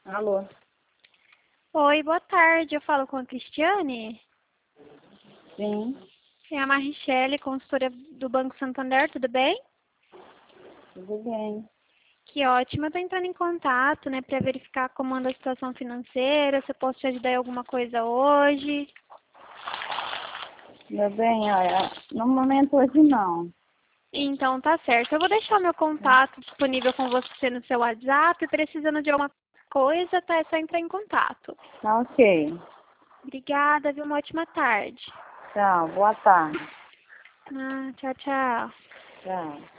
Alô? Oi, boa tarde. Eu falo com a Cristiane. Sim, É a Marichele, consultora do Banco Santander, tudo bem? tudo bem. Que ótimo. Eu tô entrando em contato, né, para verificar como anda a situação financeira, se eu posso te ajudar em alguma coisa hoje. Meu bem, olha, no momento hoje não. Então, tá certo. Eu vou deixar meu contato disponível com você no seu WhatsApp. Precisando de alguma coisa, tá? É só entrar em contato. Tá ok. Obrigada, viu? Uma ótima tarde. Tchau, boa tarde. Tchau, tchau. Tchau.